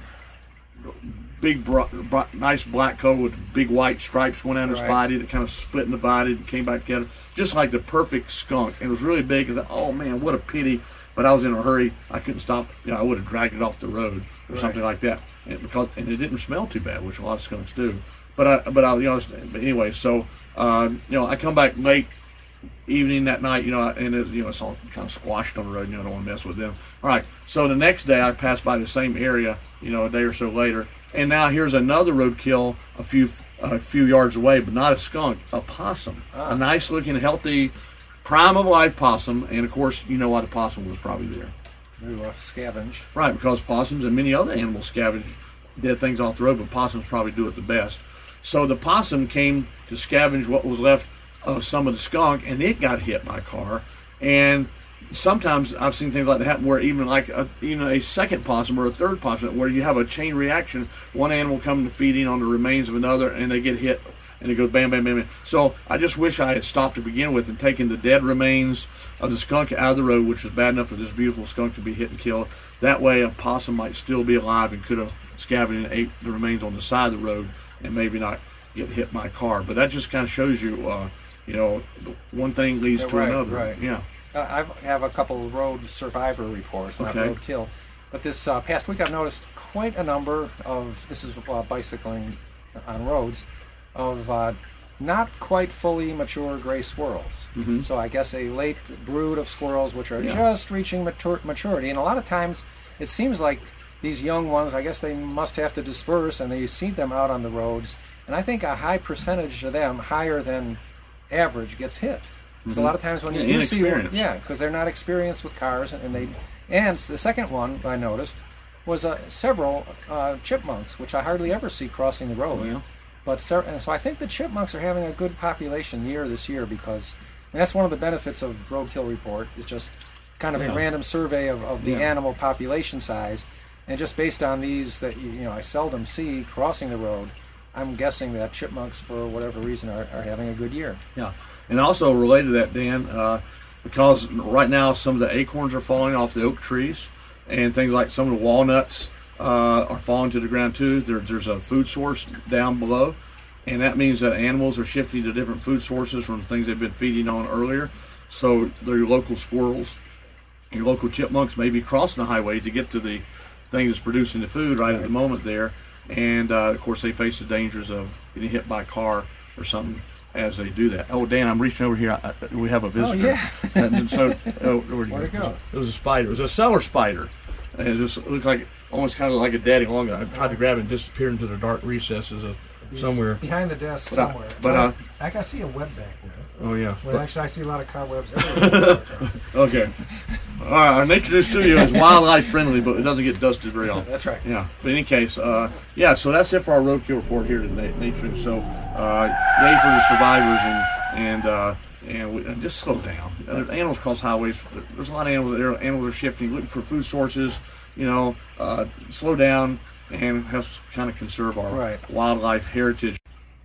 big, bro, bro, nice black coat with big white stripes went down his Right. body that kind of split and divided and came back together. Just like the perfect skunk. And it was really big. I thought, oh man, what a pity. But I was in a hurry. I couldn't stop. You know, I would have dragged it off the road or Right. something like that. And because and it didn't smell too bad, which a lot of skunks do. But I, but I, you know, but anyway, so uh, you know, I come back late evening that night, you know, and it, you know, it's all kind of squashed on the road. You know, I don't want to mess with them. All right. So the next day, I passed by the same area, you know, a day or so later, and now here's another roadkill a few a few yards away, but not a skunk, a possum, Ah. a nice looking, healthy, prime of life possum, and of course, you know why the possum was probably there. To uh, scavenge. Right, because possums and many other animals scavenge dead things off the road, but possums probably do it the best. So the possum came to scavenge what was left of some of the skunk, and it got hit by a car. And sometimes I've seen things like that happen where even like a, you know, a second possum or a third possum, where you have a chain reaction, one animal coming to feeding on the remains of another, and they get hit, and it goes bam, bam, bam, bam. So I just wish I had stopped to begin with and taken the dead remains of the skunk out of the road, which is bad enough for this beautiful skunk to be hit and killed. That way a possum might still be alive and could have scavenged and ate the remains on the side of the road and maybe not get hit by a car. But that just kind of shows you, uh, you know, one thing leads Yeah, to right, another. right. Yeah. Uh, I have a couple of road survivor reports, not Okay. roadkill. But this uh, past week I've noticed quite a number of, this is uh, bicycling on roads, of uh, not quite fully mature gray squirrels. Mhm. So I guess a late brood of squirrels which are Yeah. just reaching matur- maturity. And a lot of times it seems like these young ones, I guess they must have to disperse, and you see them out on the roads. And I think a high percentage of them, higher than average, gets hit. So a lot of times when you Yeah, do see, inexperienced. yeah, because they're not experienced with cars, and they, and the second one I noticed was uh, several uh, chipmunks, which I hardly ever see crossing the road. Oh, yeah. But ser- and so I think the chipmunks are having a good population year this year, because and that's one of the benefits of Roadkill Report, is just kind of Yeah. a random survey of, of the Yeah. animal population size, and just based on these that you know I seldom see crossing the road, I'm guessing that chipmunks, for whatever reason, are, are having a good year. Yeah. And also related to that, Dan, uh, because right now some of the acorns are falling off the oak trees, and things like some of the walnuts uh, are falling to the ground too. There, there's a food source down below, and that means that animals are shifting to different food sources from things they've been feeding on earlier. So their local squirrels, your local chipmunks may be crossing the highway to get to the thing that's producing the food right at the moment there, and uh, of course they face the dangers of getting hit by a car or something as they do that. Oh, Dan, I'm reaching over here. I, I, we have a visitor. yeah. and so, oh, where'd Where'd it go? It was a spider. It was a cellar spider. And it just looked like, almost kind of like a daddy long guy. I tried to grab it and disappear into the dark recesses of somewhere. Behind the desk But, uh, somewhere. but, uh, I can see a web back there. Oh, yeah. Well, actually, I see a lot of cobwebs everywhere. Okay. All right. Our Nature News studio is wildlife friendly, but it doesn't get dusted very often. That's right. Yeah. But in any case, uh, yeah, so that's it for our roadkill report here today, Nature News. So, uh, yay for the survivors, and, and, uh, and, we, and just slow down. Uh, animals cross highways. There's a lot of animals there. Animals are shifting, looking for food sources. You know, uh, slow down and have to kind of conserve our Right. wildlife heritage.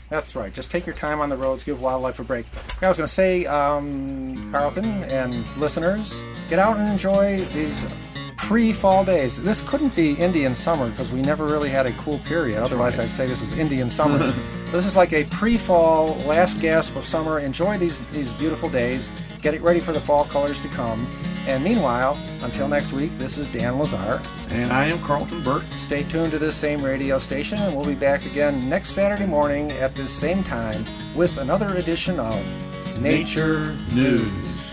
That's right. Just take your time on the roads. Give wildlife a break. I was going to say, um, Carlton and listeners, get out and enjoy these pre-fall days. This couldn't be Indian summer because we never really had a cool period. Otherwise, I'd say this is Indian summer. This is like a pre-fall, last gasp of summer. Enjoy these, these beautiful days. Get it ready for the fall colors to come. And meanwhile, until next week, this is Dan Lazar. And I am Carlton Burke. Stay tuned to this same radio station, and we'll be back again next Saturday morning at this same time with another edition of Nature News.